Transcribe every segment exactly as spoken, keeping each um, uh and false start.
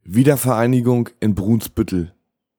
Wiedervereinigung in Brunsbüttel.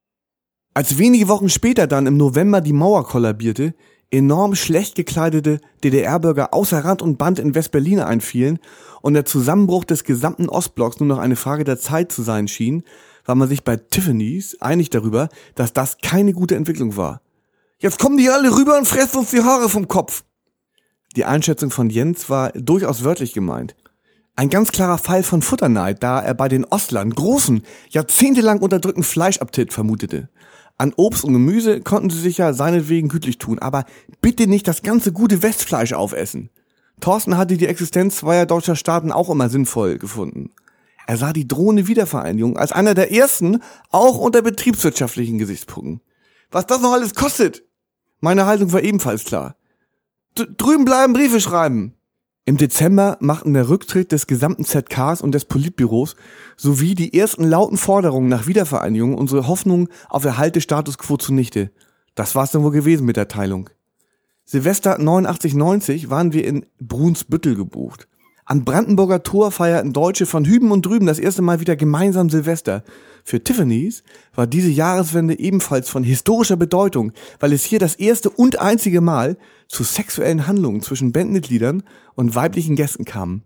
Als wenige Wochen später dann im November die Mauer kollabierte, enorm schlecht gekleidete D D R-Bürger außer Rand und Band in West-Berlin einfielen und der Zusammenbruch des gesamten Ostblocks nur noch eine Frage der Zeit zu sein schien, war man sich bei Tiffany's einig darüber, dass das keine gute Entwicklung war. Jetzt kommen die alle rüber und fressen uns die Haare vom Kopf. Die Einschätzung von Jens war durchaus wörtlich gemeint. Ein ganz klarer Fall von Futterneid, da er bei den Ostlern großen, jahrzehntelang unterdrückten Fleischappetit vermutete. An Obst und Gemüse konnten sie sich ja seinetwegen gütlich tun, aber bitte nicht das ganze gute Westfleisch aufessen. Thorsten hatte die Existenz zweier deutscher Staaten auch immer sinnvoll gefunden. Er sah die drohende Wiedervereinigung als einer der ersten, auch unter betriebswirtschaftlichen Gesichtspunkten. Was das noch alles kostet? Meine Haltung war ebenfalls klar. D- drüben bleiben, Briefe schreiben. Im Dezember machten der Rücktritt des gesamten Z Ks und des Politbüros sowie die ersten lauten Forderungen nach Wiedervereinigung unsere Hoffnung auf Erhalt des Status quo zunichte. Das war's dann wohl gewesen mit der Teilung. Silvester neunundachtzig neunzig waren wir in Brunsbüttel gebucht. Am Brandenburger Tor feierten Deutsche von hüben und drüben das erste Mal wieder gemeinsam Silvester. Für Tiffany's war diese Jahreswende ebenfalls von historischer Bedeutung, weil es hier das erste und einzige Mal zu sexuellen Handlungen zwischen Bandmitgliedern und weiblichen Gästen kam.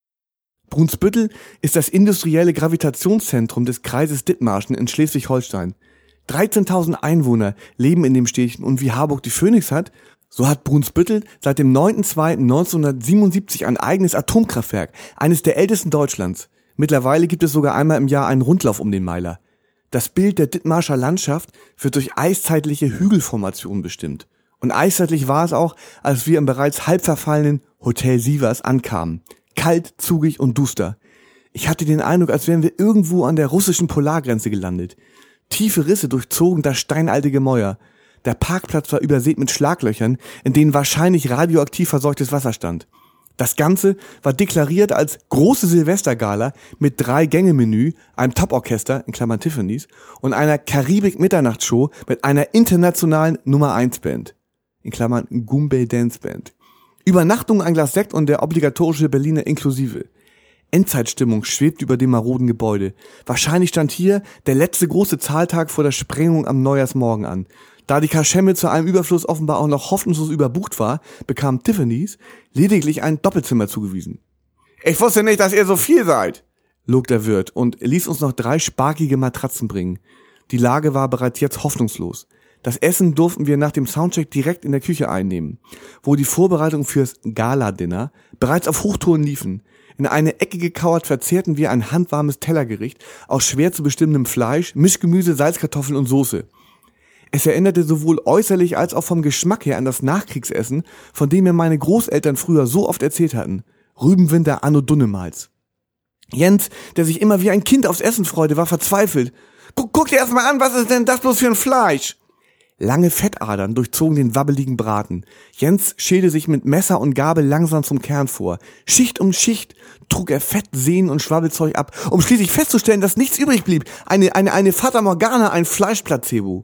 Brunsbüttel ist das industrielle Gravitationszentrum des Kreises Dithmarschen in Schleswig-Holstein. dreizehntausend Einwohner leben in dem Städtchen und wie Harburg die Phoenix hat, so hat Brunsbüttel seit dem neunten zweiten neunzehnhundertsiebenundsiebzig ein eigenes Atomkraftwerk, eines der ältesten Deutschlands. Mittlerweile gibt es sogar einmal im Jahr einen Rundlauf um den Meiler. Das Bild der Dithmarscher Landschaft wird durch eiszeitliche Hügelformationen bestimmt. Und eiszeitlich war es auch, als wir im bereits halb verfallenen Hotel Sievers ankamen. Kalt, zugig und duster. Ich hatte den Eindruck, als wären wir irgendwo an der russischen Polargrenze gelandet. Tiefe Risse durchzogen das steinalte Gemäuer. Der Parkplatz war übersät mit Schlaglöchern, in denen wahrscheinlich radioaktiv verseuchtes Wasser stand. Das Ganze war deklariert als große Silvestergala mit drei Gänge-Menü, einem Top-Orchester, in Klammern Tiffany's, und einer Karibik-Mitternachtsshow mit einer internationalen Nummer eins Band, in Klammern Goombay Dance Band. Übernachtung, ein Glas Sekt und der obligatorische Berliner inklusive. Endzeitstimmung schwebt über dem maroden Gebäude. Wahrscheinlich stand hier der letzte große Zahltag vor der Sprengung am Neujahrsmorgen an. Da die Kaschemme zu einem Überfluss offenbar auch noch hoffnungslos überbucht war, bekam Tiffany's lediglich ein Doppelzimmer zugewiesen. Ich wusste nicht, dass ihr so viel seid, log der Wirt und ließ uns noch drei sparkige Matratzen bringen. Die Lage war bereits jetzt hoffnungslos. Das Essen durften wir nach dem Soundcheck direkt in der Küche einnehmen, wo die Vorbereitungen fürs Gala-Dinner bereits auf Hochtouren liefen. In eine Ecke gekauert verzehrten wir ein handwarmes Tellergericht aus schwer zu bestimmendem Fleisch, Mischgemüse, Salzkartoffeln und Soße. Es erinnerte sowohl äußerlich als auch vom Geschmack her an das Nachkriegsessen, von dem mir meine Großeltern früher so oft erzählt hatten. Rübenwinter anno Dunnemals. Jens, der sich immer wie ein Kind aufs Essen freute, war verzweifelt. Guck, guck dir erst mal an, was ist denn das bloß für ein Fleisch? Lange Fettadern durchzogen den wabbeligen Braten. Jens schälte sich mit Messer und Gabel langsam zum Kern vor. Schicht um Schicht trug er Fett, Sehnen und Schwabbelzeug ab, um schließlich festzustellen, dass nichts übrig blieb. Eine, eine, eine Fata Morgana, ein Fleischplacebo.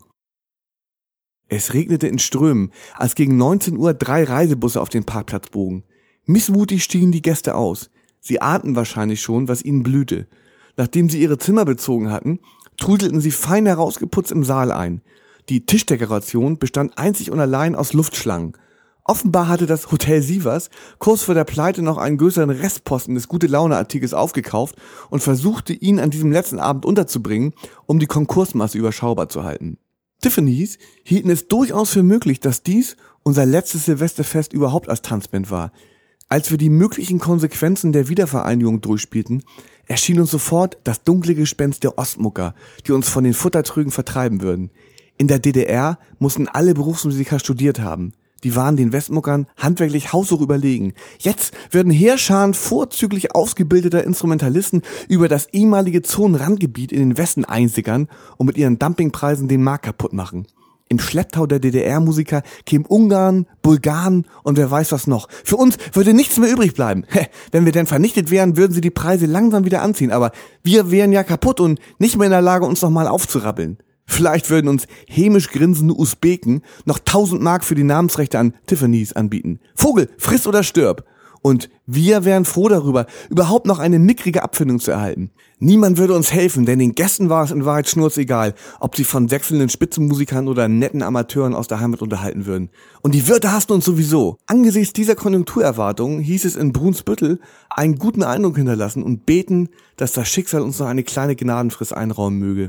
Es regnete in Strömen, als gegen neunzehn Uhr drei Reisebusse auf den Parkplatz bogen. Missmutig stiegen die Gäste aus. Sie ahnten wahrscheinlich schon, was ihnen blühte. Nachdem sie ihre Zimmer bezogen hatten, trudelten sie fein herausgeputzt im Saal ein. Die Tischdekoration bestand einzig und allein aus Luftschlangen. Offenbar hatte das Hotel Sievers kurz vor der Pleite noch einen größeren Restposten des Gute-Laune-Artikels aufgekauft und versuchte, ihn an diesem letzten Abend unterzubringen, um die Konkursmasse überschaubar zu halten. Tiffany's hielten es durchaus für möglich, dass dies unser letztes Silvesterfest überhaupt als Tanzband war. Als wir die möglichen Konsequenzen der Wiedervereinigung durchspielten, erschien uns sofort das dunkle Gespenst der Ostmucker, die uns von den Futtertrögen vertreiben würden. In der D D R mussten alle Berufsmusiker studiert haben. Die waren den Westmuckern handwerklich haushoch überlegen. Jetzt würden Heerscharen vorzüglich ausgebildeter Instrumentalisten über das ehemalige Zonenrandgebiet in den Westen einsickern und mit ihren Dumpingpreisen den Markt kaputt machen. Im Schlepptau der D D R-Musiker kämen Ungarn, Bulgaren und wer weiß was noch. Für uns würde nichts mehr übrig bleiben. Wenn wir denn vernichtet wären, würden sie die Preise langsam wieder anziehen. Aber wir wären ja kaputt und nicht mehr in der Lage, uns nochmal aufzurappeln. Vielleicht würden uns hämisch grinsende Usbeken noch tausend Mark für die Namensrechte an Tiffany's anbieten. Vogel, friss oder stirb. Und wir wären froh darüber, überhaupt noch eine mickrige Abfindung zu erhalten. Niemand würde uns helfen, denn den Gästen war es in Wahrheit schnurzegal, ob sie von wechselnden Spitzenmusikern oder netten Amateuren aus der Heimat unterhalten würden. Und die Wirte hassten uns sowieso. Angesichts dieser Konjunkturerwartungen hieß es in Brunsbüttel, einen guten Eindruck hinterlassen und beten, dass das Schicksal uns noch eine kleine Gnadenfrist einräumen möge.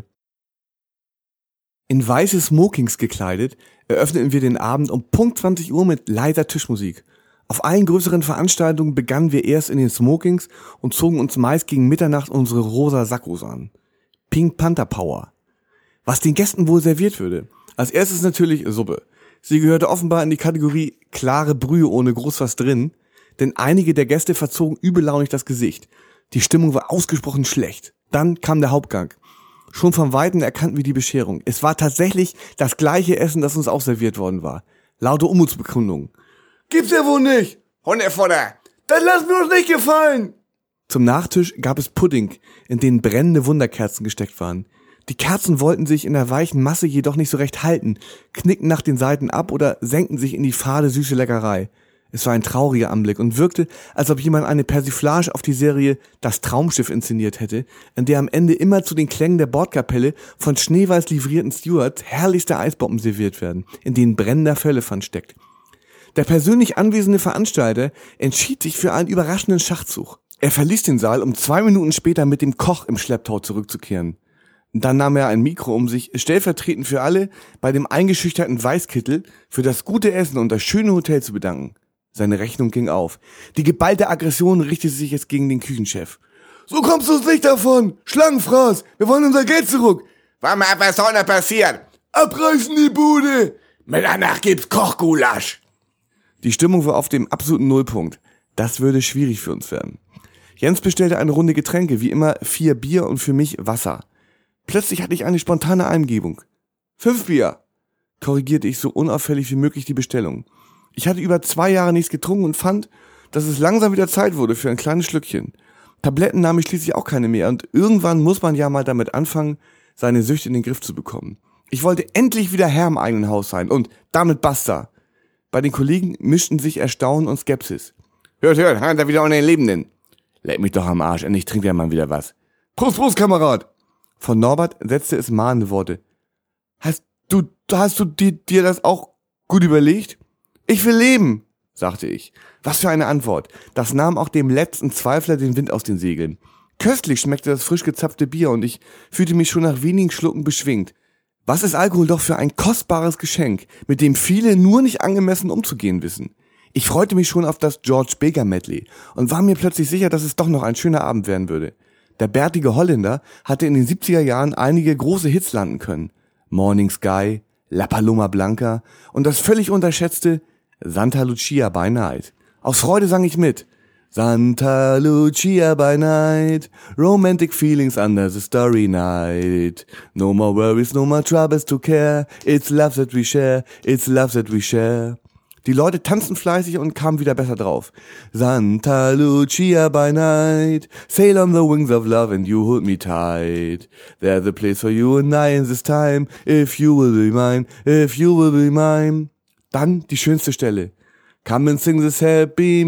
In weiße Smokings gekleidet, eröffneten wir den Abend um Punkt zwanzig Uhr mit leiser Tischmusik. Auf allen größeren Veranstaltungen begannen wir erst in den Smokings und zogen uns meist gegen Mitternacht unsere rosa Sakkos an. Pink Panther Power. Was den Gästen wohl serviert würde. Als erstes natürlich Suppe. Sie gehörte offenbar in die Kategorie klare Brühe ohne groß was drin, denn einige der Gäste verzogen übellaunig das Gesicht. Die Stimmung war ausgesprochen schlecht. Dann kam der Hauptgang. Schon von Weitem erkannten wir die Bescherung. Es war tatsächlich das gleiche Essen, das uns auch serviert worden war. Laute Unmutsbekundungen. Gibt's ja wohl nicht. Hundefutter. Das lassen wir uns nicht gefallen. Zum Nachtisch gab es Pudding, in den brennende Wunderkerzen gesteckt waren. Die Kerzen wollten sich in der weichen Masse jedoch nicht so recht halten, knickten nach den Seiten ab oder senkten sich in die fade süße Leckerei. Es war ein trauriger Anblick und wirkte, als ob jemand eine Persiflage auf die Serie Das Traumschiff inszeniert hätte, in der am Ende immer zu den Klängen der Bordkapelle von schneeweiß livrierten Stewards herrlichste Eisbomben serviert werden, in denen brennender Firlefanz steckt. Der persönlich anwesende Veranstalter entschied sich für einen überraschenden Schachzug. Er verließ den Saal, um zwei Minuten später mit dem Koch im Schlepptau zurückzukehren. Dann nahm er ein Mikro, um sich stellvertretend für alle bei dem eingeschüchterten Weißkittel für das gute Essen und das schöne Hotel zu bedanken. Seine Rechnung ging auf. Die geballte Aggression richtete sich jetzt gegen den Küchenchef. So kommst du uns nicht davon! Schlangenfraß! Wir wollen unser Geld zurück! Warte mal, was soll da passieren? Abreißen die Bude! Mitternacht gibt's Kochgulasch! Die Stimmung war auf dem absoluten Nullpunkt. Das würde schwierig für uns werden. Jens bestellte eine Runde Getränke, wie immer vier Bier und für mich Wasser. Plötzlich hatte ich eine spontane Eingebung. Fünf Bier, korrigierte ich so unauffällig wie möglich die Bestellung. Ich hatte über zwei Jahre nichts getrunken und fand, dass es langsam wieder Zeit wurde für ein kleines Schlückchen. Tabletten nahm ich schließlich auch keine mehr und irgendwann muss man ja mal damit anfangen, seine Süchte in den Griff zu bekommen. Ich wollte endlich wieder Herr im eigenen Haus sein und damit basta. Bei den Kollegen mischten sich Erstaunen und Skepsis. Hört, hört, haben da wieder einen Lebenden. Leck mich doch am Arsch, endlich trinkt der Mann wieder was. Prost, Prost, Kamerad! Von Norbert setzte es mahnende Worte. Hast du, hast du dir, dir das auch gut überlegt? Ich will leben, sagte ich. Was für eine Antwort. Das nahm auch dem letzten Zweifler den Wind aus den Segeln. Köstlich schmeckte das frisch gezapfte Bier und ich fühlte mich schon nach wenigen Schlucken beschwingt. Was ist Alkohol doch für ein kostbares Geschenk, mit dem viele nur nicht angemessen umzugehen wissen. Ich freute mich schon auf das George Baker Medley und war mir plötzlich sicher, dass es doch noch ein schöner Abend werden würde. Der bärtige Holländer hatte in den siebziger Jahren einige große Hits landen können. Morning Sky, La Paloma Blanca und das völlig unterschätzte Santa Lucia by Night. Aus Freude sang ich mit. Santa Lucia by night, romantic feelings under the starry night. No more worries, no more troubles to care. It's love that we share, it's love that we share. Die Leute tanzten fleißig und kamen wieder besser drauf. Santa Lucia by night, sail on the wings of love and you hold me tight. There's a place for you and I in this time, if you will be mine, if you will be mine. Dann die schönste Stelle. Come and sing this happy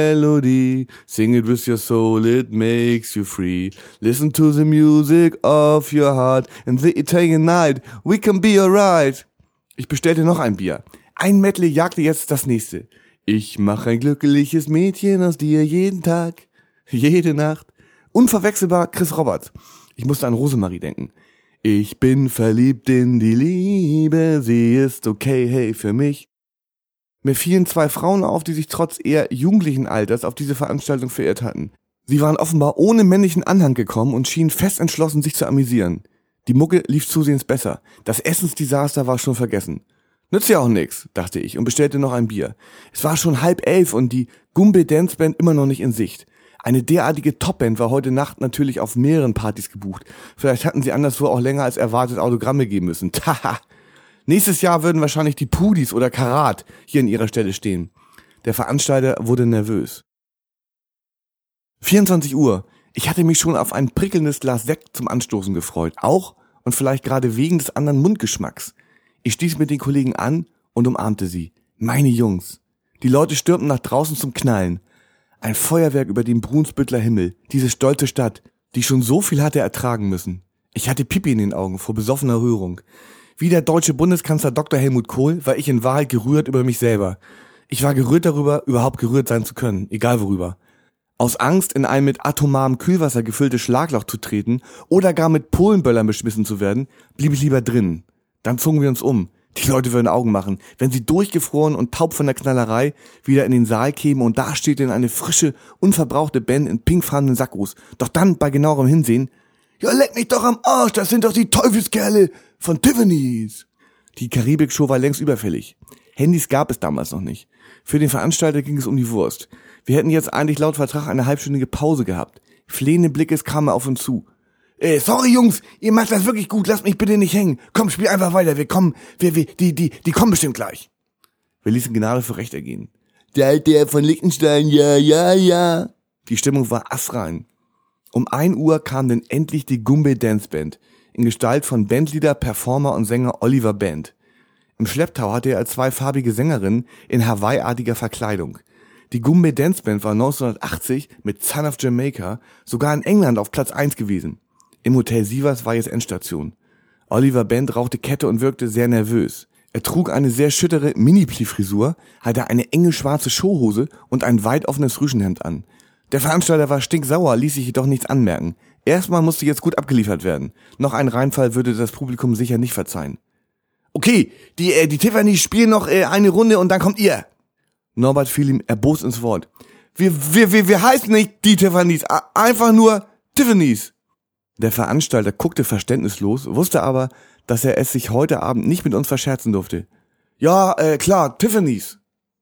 melody. Sing it with your soul, it makes you free. Listen to the music of your heart. In the Italian night, we can be alright. Ich bestellte noch ein Bier. Ein Medley jagte jetzt das nächste. Ich mache ein glückliches Mädchen aus dir jeden Tag, jede Nacht. Unverwechselbar Chris Roberts. Ich musste an Rosemarie denken. Ich bin verliebt in die Liebe, sie ist okay, hey, für mich. Mir fielen zwei Frauen auf, die sich trotz eher jugendlichen Alters auf diese Veranstaltung verirrt hatten. Sie waren offenbar ohne männlichen Anhang gekommen und schienen fest entschlossen, sich zu amüsieren. Die Mucke lief zusehends besser. Das Essensdesaster war schon vergessen. Nützt ja auch nix, dachte ich und bestellte noch ein Bier. Es war schon halb elf und die Gumbe Dance Band immer noch nicht in Sicht. Eine derartige Topband war heute Nacht natürlich auf mehreren Partys gebucht. Vielleicht hatten sie anderswo auch länger als erwartet Autogramme geben müssen. Taha! Nächstes Jahr würden wahrscheinlich die Pudis oder Karat hier an ihrer Stelle stehen. Der Veranstalter wurde nervös. vierundzwanzig Uhr. Ich hatte mich schon auf ein prickelndes Glas Sekt zum Anstoßen gefreut. Auch und vielleicht gerade wegen des anderen Mundgeschmacks. Ich stieß mit den Kollegen an und umarmte sie. Meine Jungs. Die Leute stürmten nach draußen zum Knallen. Ein Feuerwerk über dem Brunsbüttler Himmel, diese stolze Stadt, die schon so viel hatte ertragen müssen. Ich hatte Pipi in den Augen vor besoffener Rührung. Wie der deutsche Bundeskanzler Doktor Helmut Kohl war ich in Wahrheit gerührt über mich selber. Ich war gerührt darüber, überhaupt gerührt sein zu können, egal worüber. Aus Angst, in ein mit atomarem Kühlwasser gefülltes Schlagloch zu treten oder gar mit Polenböllern beschmissen zu werden, blieb ich lieber drin. Dann zogen wir uns um. Die Leute würden Augen machen, wenn sie durchgefroren und taub von der Knallerei wieder in den Saal kämen und da steht denn eine frische, unverbrauchte Band in pinkfarbenen Sackos. Doch dann, bei genauerem Hinsehen, ja, leck mich doch am Arsch, das sind doch die Teufelskerle von Tiffany's. Die Karibik-Show war längst überfällig. Handys gab es damals noch nicht. Für den Veranstalter ging es um die Wurst. Wir hätten jetzt eigentlich laut Vertrag eine halbstündige Pause gehabt. Flehende Blickes kamen auf uns zu. Äh, sorry Jungs, ihr macht das wirklich gut, lasst mich bitte nicht hängen. Komm, spiel einfach weiter, wir kommen, wir, wir, die, die, die kommen bestimmt gleich. Wir ließen Gnade für Recht ergehen. Der Alte von Liechtenstein, ja, ja, ja. Die Stimmung war astrein. Um ein Uhr kam denn endlich die Goombay Dance Band, in Gestalt von Bandleader, Performer und Sänger Oliver Band. Im Schlepptau hatte er als zweifarbige Sängerin in Hawaii-artiger Verkleidung. Die Goombay Dance Band war neunzehnhundertachtzig mit Son of Jamaica sogar in England auf Platz eins gewesen. Im Hotel Sievers war jetzt Endstation. Oliver Band rauchte Kette und wirkte sehr nervös. Er trug eine sehr schüttere Mini-Pli-Frisur, hatte eine enge schwarze Showhose und ein weit offenes Rüschenhemd an. Der Veranstalter war stinksauer, ließ sich jedoch nichts anmerken. Erstmal musste jetzt gut abgeliefert werden. Noch ein Reinfall würde das Publikum sicher nicht verzeihen. Okay, die, äh, die Tiffany's spielen noch äh, eine Runde und dann kommt ihr. Norbert fiel ihm erbost ins Wort. Wir, wir, wir, wir heißen nicht die Tiffany's, einfach nur Tiffany's. Der Veranstalter guckte verständnislos, wusste aber, dass er es sich heute Abend nicht mit uns verscherzen durfte. Ja, äh, klar, Tiffany's.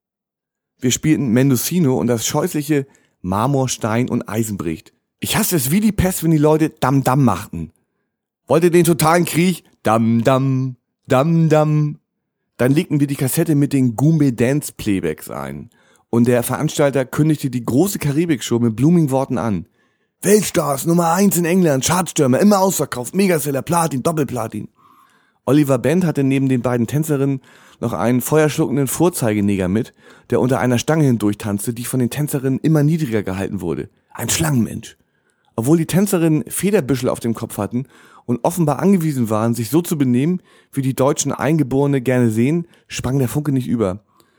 Wir spielten Mendocino und das scheußliche Marmor, Stein und Eisenbricht. Ich hasse es wie die Pest, wenn die Leute Dam-Dam machten. Wollt ihr den totalen Krieg? Dam-Dam, Dam-Dam. Dann legten wir die Kassette mit den Goombay Dance Playbacks ein. Und der Veranstalter kündigte die große Karibik-Show mit blumigen Worten an. Weltstars, Nummer eins in England, Chartstürmer, immer ausverkauft, Megaseller, Platin, Doppelplatin. Oliver Band hatte neben den beiden Tänzerinnen noch einen feuerschluckenden Vorzeigeneger mit, der unter einer Stange hindurch tanzte, die von den Tänzerinnen immer niedriger gehalten wurde. Ein Schlangenmensch. Obwohl die Tänzerinnen Federbüschel auf dem Kopf hatten und offenbar angewiesen waren, sich so zu benehmen, wie die deutschen Eingeborene gerne sehen, sprang der Funke nicht über.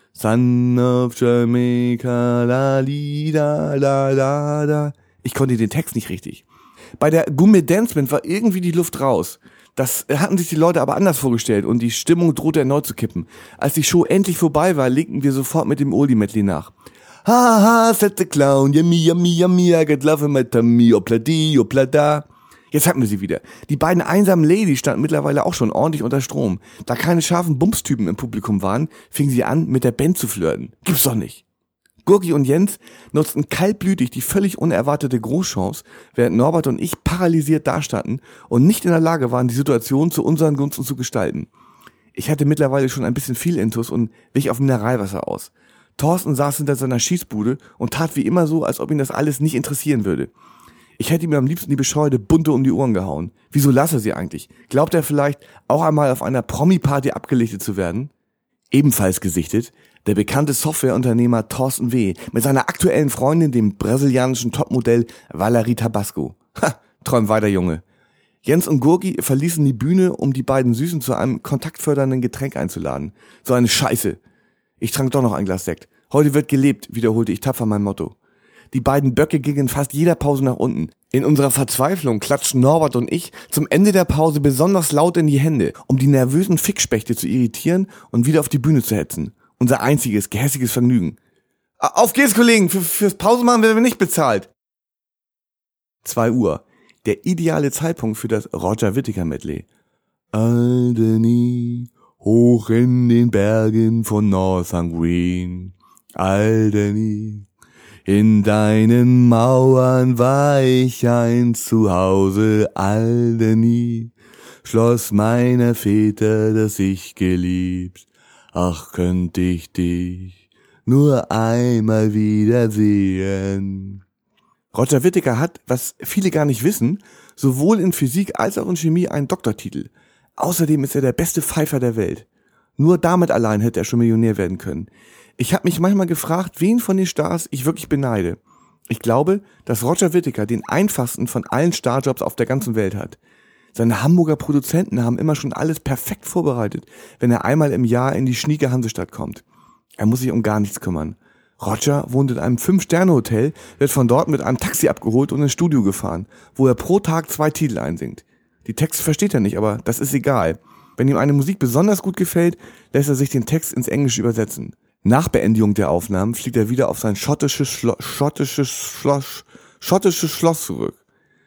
Son of Jamaica, la li da la la da. Ich konnte den Text nicht richtig. Bei der Goombay Dance Band war irgendwie die Luft raus. Das hatten sich die Leute aber anders vorgestellt und die Stimmung drohte erneut zu kippen. Als die Show endlich vorbei war, legten wir sofort mit dem Oldie-Medley nach. Ha ha, said the clown, yummy, yummy, yummy, I got love in my tummy, opla di, opla da. Jetzt hatten wir sie wieder. Die beiden einsamen Ladies standen mittlerweile auch schon ordentlich unter Strom. Da keine scharfen Bumstypen im Publikum waren, fingen sie an, mit der Band zu flirten. Gibt's doch nicht. Gurgi und Jens nutzten kaltblütig die völlig unerwartete Großchance, während Norbert und ich paralysiert dastanden und nicht in der Lage waren, die Situation zu unseren Gunsten zu gestalten. Ich hatte mittlerweile schon ein bisschen viel Intus und wich auf Mineralwasser aus. Thorsten saß hinter seiner Schießbude und tat wie immer so, als ob ihn das alles nicht interessieren würde. Ich hätte ihm am liebsten die bescheuerte Bunte um die Ohren gehauen. Wieso lasse er sie eigentlich? Glaubt er vielleicht, auch einmal auf einer Promi-Party abgelichtet zu werden? Ebenfalls gesichtet der bekannte Softwareunternehmer Thorsten W. mit seiner aktuellen Freundin, dem brasilianischen Topmodell Valerie Tabasco. Ha, träum weiter, Junge. Jens und Gurgi verließen die Bühne, um die beiden Süßen zu einem kontaktfördernden Getränk einzuladen. So eine Scheiße. Ich trank doch noch ein Glas Sekt. Heute wird gelebt, wiederholte ich tapfer mein Motto. Die beiden Böcke gingen fast jeder Pause nach unten. In unserer Verzweiflung klatschten Norbert und ich zum Ende der Pause besonders laut in die Hände, um die nervösen Fickspechte zu irritieren und wieder auf die Bühne zu hetzen. Unser einziges, gehässiges Vergnügen. Auf geht's, Kollegen, Für, fürs Pausenmachen werden wir nicht bezahlt. Zwei Uhr. Der ideale Zeitpunkt für das Roger Whittaker Medley. Alderney, hoch in den Bergen von Northern Green. Alderney, in deinen Mauern war ich ein Zuhause. Alderney, Schloss meiner Väter, das ich geliebt. Ach, könnte ich dich nur einmal wiedersehen. Roger Whittaker hat, was viele gar nicht wissen, sowohl in Physik als auch in Chemie einen Doktortitel. Außerdem ist er der beste Pfeifer der Welt. Nur damit allein hätte er schon Millionär werden können. Ich habe mich manchmal gefragt, wen von den Stars ich wirklich beneide. Ich glaube, dass Roger Whittaker den einfachsten von allen Starjobs auf der ganzen Welt hat. Seine Hamburger Produzenten haben immer schon alles perfekt vorbereitet, wenn er einmal im Jahr in die schnieke Hansestadt kommt. Er muss sich um gar nichts kümmern. Roger wohnt in einem Fünf-Sterne-Hotel, wird von dort mit einem Taxi abgeholt und ins Studio gefahren, wo er pro Tag zwei Titel einsingt. Die Texte versteht er nicht, aber das ist egal. Wenn ihm eine Musik besonders gut gefällt, lässt er sich den Text ins Englische übersetzen. Nach Beendigung der Aufnahmen fliegt er wieder auf sein schottisches, Schlo- schottisches, Schloss, schottisches Schloss zurück.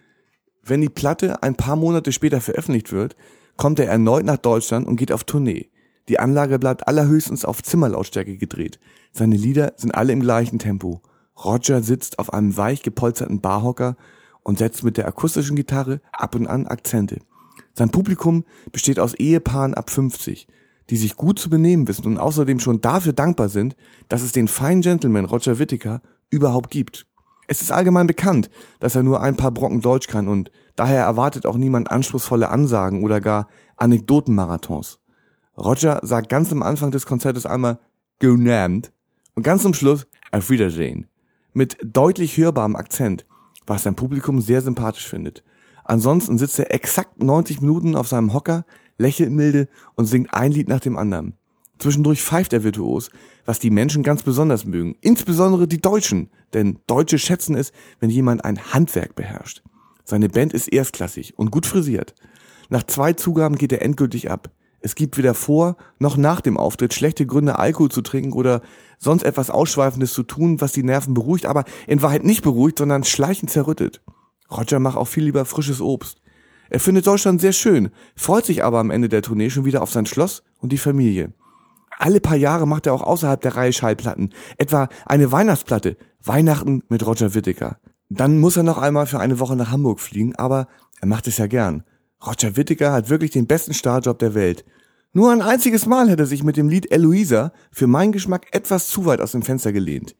Wenn die Platte ein paar Monate später veröffentlicht wird, kommt er erneut nach Deutschland und geht auf Tournee. Die Anlage bleibt allerhöchstens auf Zimmerlautstärke gedreht. Seine Lieder sind alle im gleichen Tempo. Roger sitzt auf einem weich gepolsterten Barhocker und setzt mit der akustischen Gitarre ab und an Akzente. Sein Publikum besteht aus Ehepaaren ab fünfzig, die sich gut zu benehmen wissen und außerdem schon dafür dankbar sind, dass es den Fine Gentleman Roger Whittaker überhaupt gibt. Es ist allgemein bekannt, dass er nur ein paar Brocken Deutsch kann und daher erwartet auch niemand anspruchsvolle Ansagen oder gar Anekdotenmarathons. Roger sagt ganz am Anfang des Konzertes einmal "Guten Abend" und ganz zum Schluss "Auf Wiedersehen" mit deutlich hörbarem Akzent, was sein Publikum sehr sympathisch findet. Ansonsten sitzt er exakt neunzig Minuten auf seinem Hocker, lächelt milde und singt ein Lied nach dem anderen. Zwischendurch pfeift er virtuos, was die Menschen ganz besonders mögen, insbesondere die Deutschen, denn Deutsche schätzen es, wenn jemand ein Handwerk beherrscht. Seine Band ist erstklassig und gut frisiert. Nach zwei Zugaben geht er endgültig ab. Es gibt weder vor noch nach dem Auftritt schlechte Gründe, Alkohol zu trinken oder sonst etwas Ausschweifendes zu tun, was die Nerven beruhigt, aber in Wahrheit nicht beruhigt, sondern schleichend zerrüttet. Roger macht auch viel lieber frisches Obst. Er findet Deutschland sehr schön, freut sich aber am Ende der Tournee schon wieder auf sein Schloss und die Familie. Alle paar Jahre macht er auch außerhalb der Reihe Schallplatten, etwa eine Weihnachtsplatte, Weihnachten mit Roger Whittaker. Dann muss er noch einmal für eine Woche nach Hamburg fliegen, aber er macht es ja gern. Roger Whittaker hat wirklich den besten Starjob der Welt. Nur ein einziges Mal hat er sich mit dem Lied Eloisa für meinen Geschmack etwas zu weit aus dem Fenster gelehnt.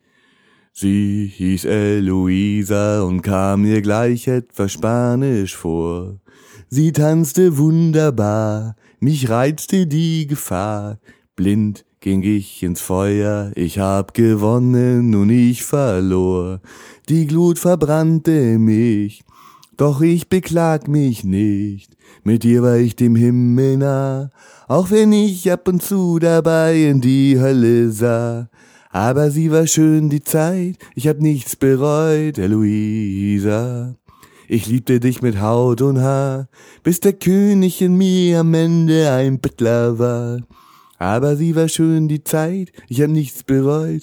Sie hieß Eloisa und kam mir gleich etwas spanisch vor. Sie tanzte wunderbar, mich reizte die Gefahr. Blind ging ich ins Feuer, ich hab gewonnen und ich verlor. Die Glut verbrannte mich, doch ich beklag mich nicht. Mit ihr war ich dem Himmel nah, auch wenn ich ab und zu dabei in die Hölle sah. Aber sie war schön die Zeit, ich hab nichts bereut, Eloisa. Ich liebte dich mit Haut und Haar, bis der König in mir am Ende ein Bettler war. Aber sie war schön die Zeit, ich hab nichts bereut,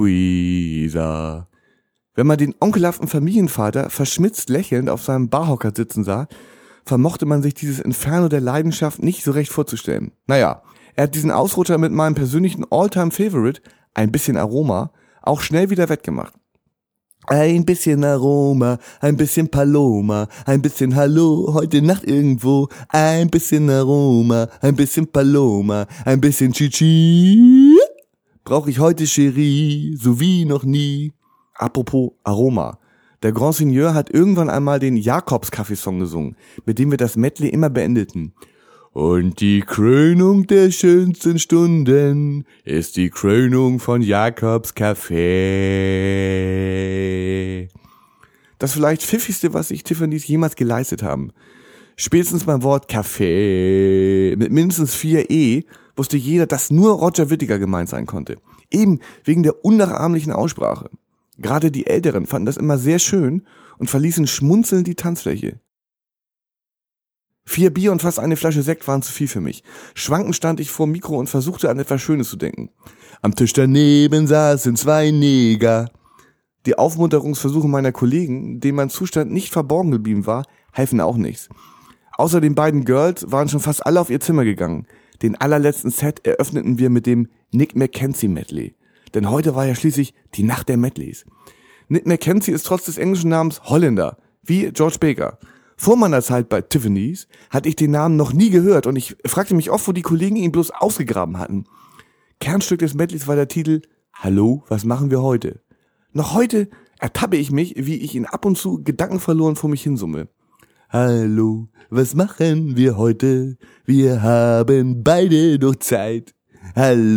Eloisa. Wenn man den onkelhaften Familienvater verschmitzt lächelnd auf seinem Barhocker sitzen sah, vermochte man sich dieses Inferno der Leidenschaft nicht so recht vorzustellen. Naja, er hat diesen Ausrutscher mit meinem persönlichen All-Time-Favorite, ein bisschen Aroma, auch schnell wieder wettgemacht. Ein bisschen Aroma, ein bisschen Paloma, ein bisschen Hallo, heute Nacht irgendwo. Ein bisschen Aroma, ein bisschen Paloma, ein bisschen Chichi. Brauch ich heute Cherie, so wie noch nie. Apropos Aroma. Der Grand Seigneur hat irgendwann einmal den Jakobs-Kaffeesong gesungen, mit dem wir das Medley immer beendeten. Und die Krönung der schönsten Stunden ist die Krönung von Jakobs Kaffee. Das vielleicht pfiffigste, was sich Tiffany's jemals geleistet haben. Spätestens beim Wort Kaffee mit mindestens vier E wusste jeder, dass nur Roger Whittaker gemeint sein konnte. Eben wegen der unnachahmlichen Aussprache. Gerade die Älteren fanden das immer sehr schön und verließen schmunzelnd die Tanzfläche. Vier Bier und fast eine Flasche Sekt waren zu viel für mich. Schwankend stand ich vor dem Mikro und versuchte an etwas Schönes zu denken. Am Tisch daneben saßen zwei Neger. Die Aufmunterungsversuche meiner Kollegen, denen mein Zustand nicht verborgen geblieben war, halfen auch nichts. Außer den beiden Girls waren schon fast alle auf ihr Zimmer gegangen. Den allerletzten Set eröffneten wir mit dem Nick Mackenzie Medley. Denn heute war ja schließlich die Nacht der Medleys. Nick Mackenzie ist trotz des englischen Namens Holländer, wie George Baker. Vor meiner Zeit bei Tiffany's hatte ich den Namen noch nie gehört und ich fragte mich oft, wo die Kollegen ihn bloß ausgegraben hatten. Kernstück des Medleys war der Titel Hallo, was machen wir heute? Noch heute ertappe ich mich, wie ich ihn ab und zu gedankenverloren vor mich hinsumme. Hallo, was machen wir heute? Wir haben beide noch Zeit. Hallo,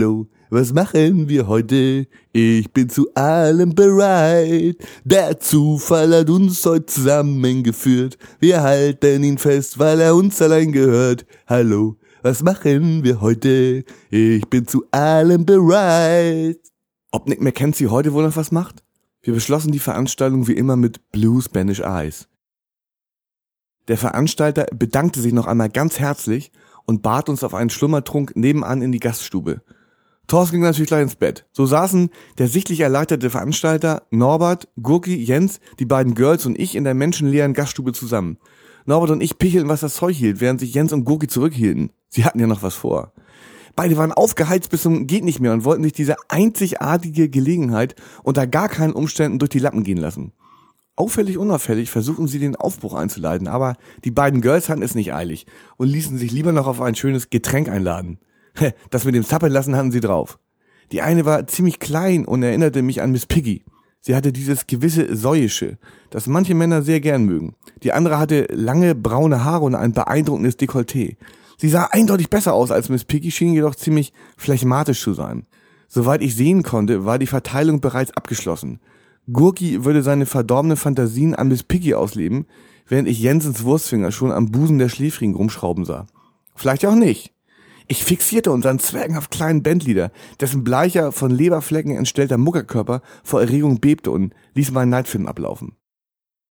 was machen wir heute? Ich bin zu allem bereit. Der Zufall hat uns heute zusammengeführt. Wir halten ihn fest, weil er uns allein gehört. Hallo, was machen wir heute? Ich bin zu allem bereit. Ob Nick McKenzie heute wohl noch was macht? Wir beschlossen die Veranstaltung wie immer mit Blue Spanish Eyes. Der Veranstalter bedankte sich noch einmal ganz herzlich und bat uns auf einen Schlummertrunk nebenan in die Gaststube. Thorsten ging natürlich gleich ins Bett. So saßen der sichtlich erleichterte Veranstalter, Norbert, Gurki, Jens, die beiden Girls und ich in der menschenleeren Gaststube zusammen. Norbert und ich pichelten, was das Zeug hielt, während sich Jens und Gurki zurückhielten. Sie hatten ja noch was vor. Beide waren aufgeheizt bis zum geht nicht mehr und wollten sich diese einzigartige Gelegenheit unter gar keinen Umständen durch die Lappen gehen lassen. Auffällig unauffällig versuchten sie den Aufbruch einzuleiten, aber die beiden Girls hatten es nicht eilig und ließen sich lieber noch auf ein schönes Getränk einladen. Das mit dem Zappeln lassen hatten sie drauf. Die eine war ziemlich klein und erinnerte mich an Miss Piggy. Sie hatte dieses gewisse Säuische, das manche Männer sehr gern mögen. Die andere hatte lange braune Haare und ein beeindruckendes Dekolleté. Sie sah eindeutig besser aus als Miss Piggy, schien jedoch ziemlich phlegmatisch zu sein. Soweit ich sehen konnte, war die Verteilung bereits abgeschlossen. Gurki würde seine verdorbenen Fantasien an Miss Piggy ausleben, während ich Jensens Wurstfinger schon am Busen der Schläfrigen rumschrauben sah. Vielleicht auch nicht. Ich fixierte unseren zwergenhaft kleinen Bandleader, dessen bleicher, von Leberflecken entstellter Muckerkörper vor Erregung bebte und ließ meinen Neidfilm ablaufen.